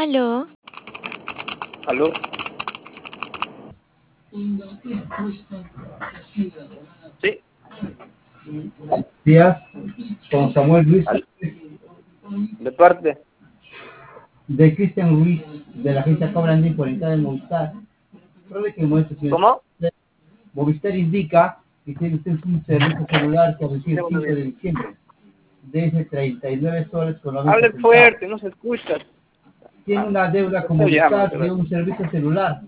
Aló, ¿Aló? Sí. Días con Samuel Ruiz Al- ¿De parte? de Cristian Ruiz de la agencia Cobrandín por entrada en Movistar. Pruebe que muestre, señor. ¿Cómo? Movistar indica que tiene usted un servicio celular que recibe el Segundo 15 de bien. diciembre de ese 39 soles con 90 Hable centavos. fuerte, no se escucha. Tiene una deuda con Estoy llamando, Movistar de pero... un servicio celular